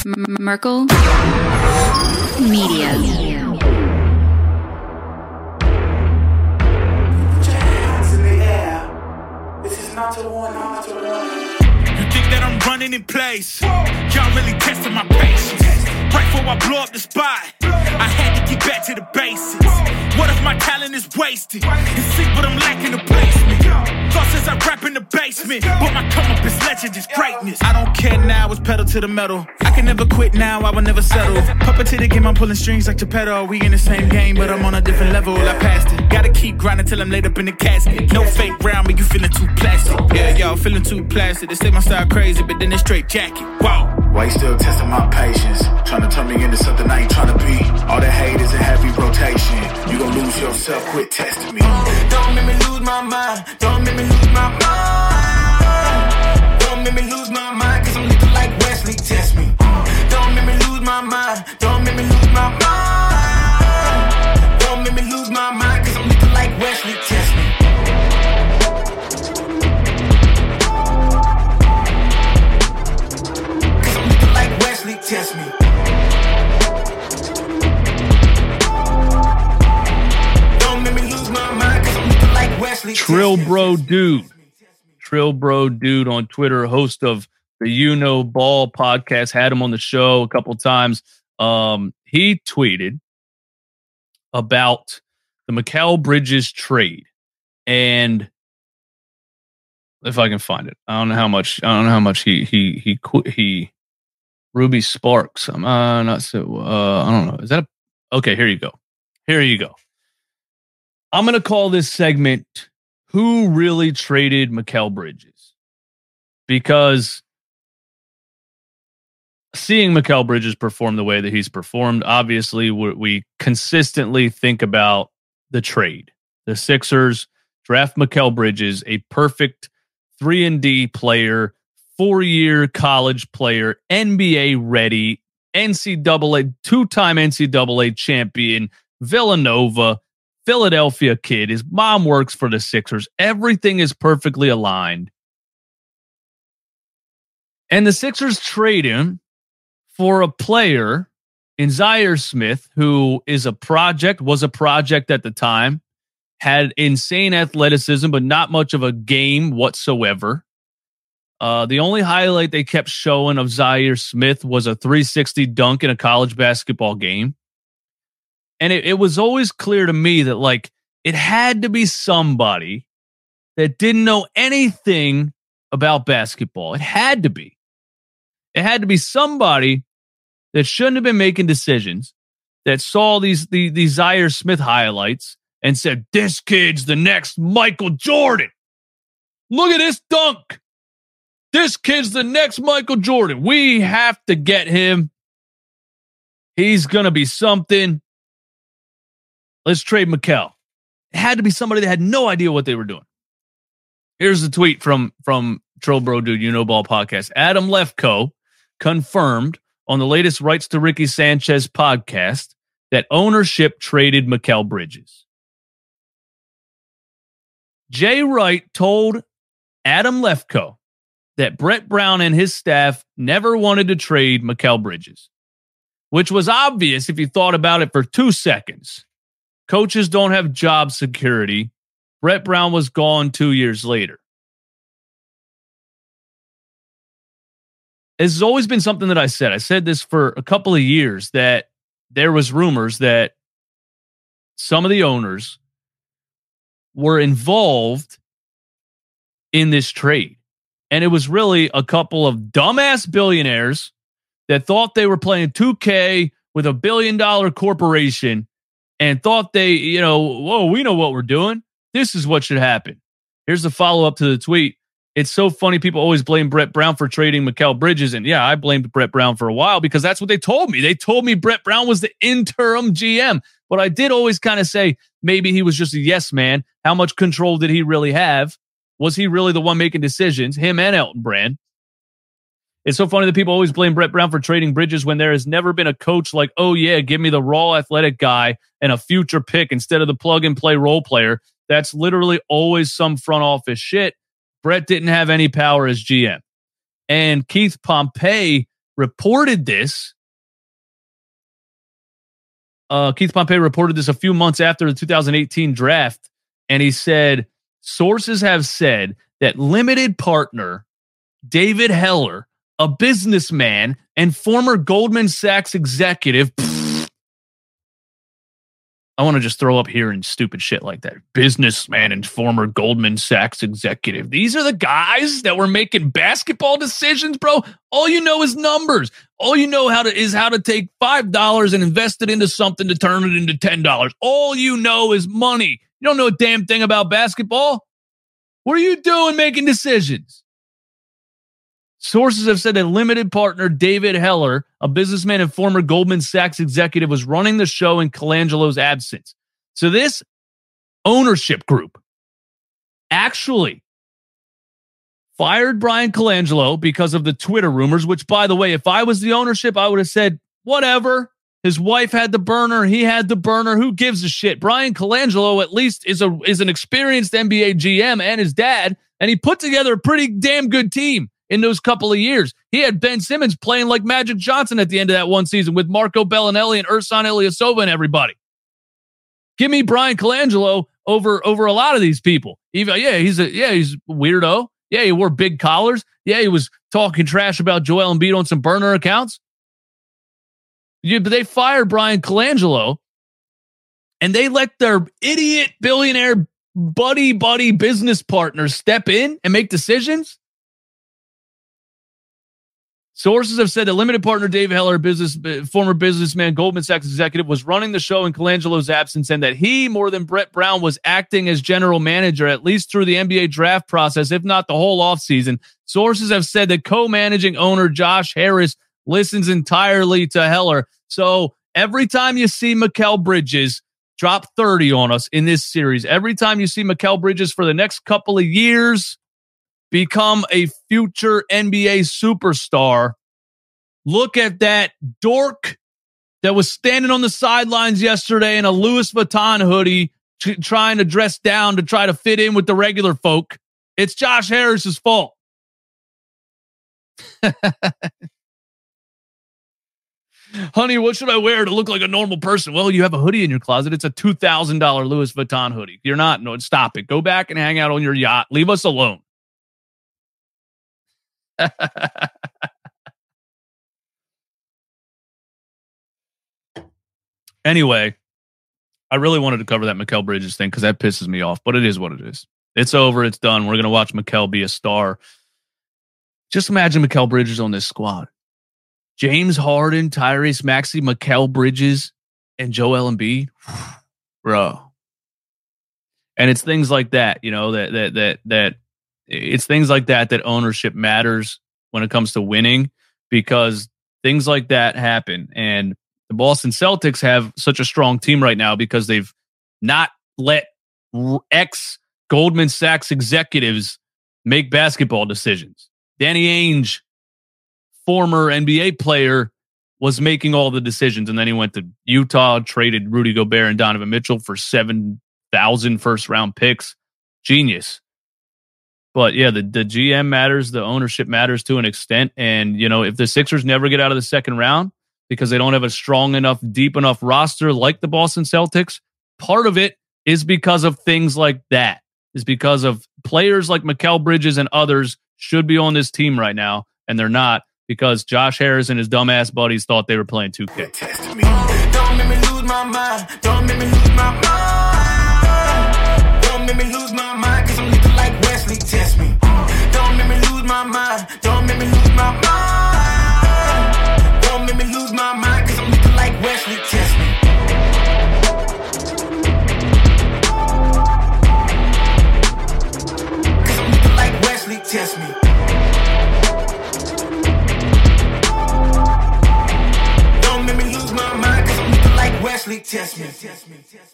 Merkel Media. You think that I'm running in place? Y'all really testing my patience. Right before I blow up the spot, I had to get back to the basics. What if my talent is wasted? And see what I'm lacking the placement. Thought since I rap in the basement, but my come up is legend, is greatness. I don't care now, it's pedal to the metal. I can never quit now, I will never settle. Puppet to the game, I'm pulling strings like Geppetto. We in the same game, but I'm on a different level. I passed it. Gotta keep grinding till I'm laid up in the casket. No fake round, but you feeling too plastic. Yeah, y'all feeling too plastic. They say my style crazy, but then it's straight jacket. Wow. Why you still testing my patience? Trying to turn me into something I ain't trying to be. All that hate is a heavy rotation. You gon' lose yourself, quit testing me. Don't make me lose my mind. Don't make me lose my mind. Don't make me lose my mind, cause I'm looking like Wesley, test me. Don't make me lose my mind. Don't make me lose my mind. Don't make me lose my mind, cause I'm looking like Wesley, test me. Test me. Don't make me lose my mind, cause I'm looking like Wesley. Trill Bro Dude on Twitter, host of the You Know Ball podcast, had him on the show a couple times. He tweeted about the Mikal Bridges trade, and if I can find it, I don't know how much he Ruby Sparks. I'm not so. I don't know. Is that okay? Here you go. I'm going to call this segment "Who Really Traded Mikal Bridges?" Because seeing Mikal Bridges perform the way that he's performed, obviously we consistently think about the trade. The Sixers draft Mikal Bridges, a perfect 3-and-D player. 4-year college player, NBA ready, NCAA, 2-time NCAA champion, Villanova, Philadelphia kid. His mom works for the Sixers. Everything is perfectly aligned. And the Sixers trade him for a player in Zhaire Smith, who was a project at the time, had insane athleticism, but not much of a game whatsoever. The only highlight they kept showing of Zhaire Smith was a 360 dunk in a college basketball game. And it was always clear to me that, like, it had to be somebody that didn't know anything about basketball. It had to be. It had to be somebody that shouldn't have been making decisions, that saw these Zhaire Smith highlights and said, this kid's the next Michael Jordan. Look at this dunk. This kid's the next Michael Jordan. We have to get him. He's going to be something. Let's trade Mikal. It had to be somebody that had no idea what they were doing. Here's the tweet from Trill Bro Dude, You Know Ball podcast. Adam Lefkoe confirmed on the latest Rights to Ricky Sanchez podcast that ownership traded Mikal Bridges. Jay Wright told Adam Lefkoe that Brett Brown and his staff never wanted to trade Mikal Bridges, which was obvious if you thought about it for 2 seconds. Coaches don't have job security. Brett Brown was gone 2 years later. This has always been something that I said. I said this for a couple of years, that there was rumors that some of the owners were involved in this trade. And it was really a couple of dumbass billionaires that thought they were playing 2K with $1 billion corporation and thought we know what we're doing. This is what should happen. Here's the follow-up to the tweet. It's so funny. People always blame Brett Brown for trading Mikal Bridges. And yeah, I blamed Brett Brown for a while because that's what they told me. They told me Brett Brown was the interim GM. But I did always kind of say maybe he was just a yes man. How much control did he really have? Was he really the one making decisions? Him and Elton Brand. It's so funny that people always blame Brett Brown for trading Bridges when there has never been a coach like, oh yeah, give me the raw athletic guy and a future pick instead of the plug and play role player. That's literally always some front office shit. Brett didn't have any power as GM. And Keith Pompey reported this. Keith Pompey reported this a few months after the 2018 draft, and he said, sources have said that limited partner David Heller, a businessman and former Goldman Sachs executive, I want to just throw up hearing stupid shit like that. Businessman and former Goldman Sachs executive. These are the guys that were making basketball decisions, bro. All you know is numbers. All you know how to take $5 and invest it into something to turn it into $10. All you know is money. You don't know a damn thing about basketball. What are you doing making decisions? Sources have said that limited partner David Heller, a businessman and former Goldman Sachs executive, was running the show in Colangelo's absence. So this ownership group actually fired Brian Colangelo because of the Twitter rumors, which, by the way, if I was the ownership, I would have said, whatever. His wife had the burner. He had the burner. Who gives a shit? Brian Colangelo at least is an experienced NBA GM, and his dad, and he put together a pretty damn good team in those couple of years. He had Ben Simmons playing like Magic Johnson at the end of that one season with Marco Bellinelli and Ersan Ilyasova and everybody. Give me Brian Colangelo over a lot of these people. He's a weirdo. Yeah, he wore big collars. Yeah, he was talking trash about Joel Embiid on some burner accounts. But they fired Brian Colangelo, and they let their idiot billionaire buddy business partners step in and make decisions. Sources have said that limited partner Dave Heller, former businessman, Goldman Sachs executive, was running the show in Colangelo's absence, and that he, more than Brett Brown, was acting as general manager, at least through the NBA draft process, if not the whole offseason. Sources have said that co-managing owner Josh Harris listens entirely to Heller. So every time you see Mikal Bridges drop 30 on us in this series, every time you see Mikal Bridges for the next couple of years become a future NBA superstar, look at that dork that was standing on the sidelines yesterday in a Louis Vuitton hoodie trying to dress down to try to fit in with the regular folk. It's Josh Harris's fault. Honey, what should I wear to look like a normal person? Well, you have a hoodie in your closet. It's a $2,000 Louis Vuitton hoodie. You're not. No, stop it. Go back and hang out on your yacht. Leave us alone. Anyway, I really wanted to cover that Mikal Bridges thing because that pisses me off, but it is what it is. It's over. It's done. We're going to watch Mikal be a star. Just imagine Mikal Bridges on this squad. James Harden, Tyrese Maxey, Mikal Bridges, and Joel Embiid. Bro. And it's things like that, you know, that it's things like that ownership matters when it comes to winning, because things like that happen. And the Boston Celtics have such a strong team right now because they've not let ex-Goldman Sachs executives make basketball decisions. Danny Ainge, former NBA player, was making all the decisions, and then he went to Utah, traded Rudy Gobert and Donovan Mitchell for 7,000 first-round picks. Genius. But yeah, the GM matters, the ownership matters to an extent, and you know, if the Sixers never get out of the second round because they don't have a strong enough, deep enough roster like the Boston Celtics, part of it is because of things like that. Is because of players like Mikal Bridges and others should be on this team right now, and they're not, because Josh Harris and his dumbass buddies thought they were playing 2K. Don't make me lose my mind. Don't make me lose my mind. Don't make me lose my mind, cause I'm looking like Wesley. Test me. Don't make me lose my mind. Don't make me lose my mind. Don't make me lose my mind, cause I'm looking like Wesley. Test me. Cause I'm looking like Wesley. Test me. Wesley, test me.